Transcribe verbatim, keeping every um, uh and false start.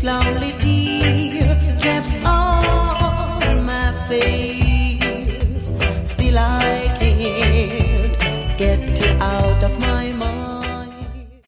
lonely tear drops on my face. Still I can't get you out of my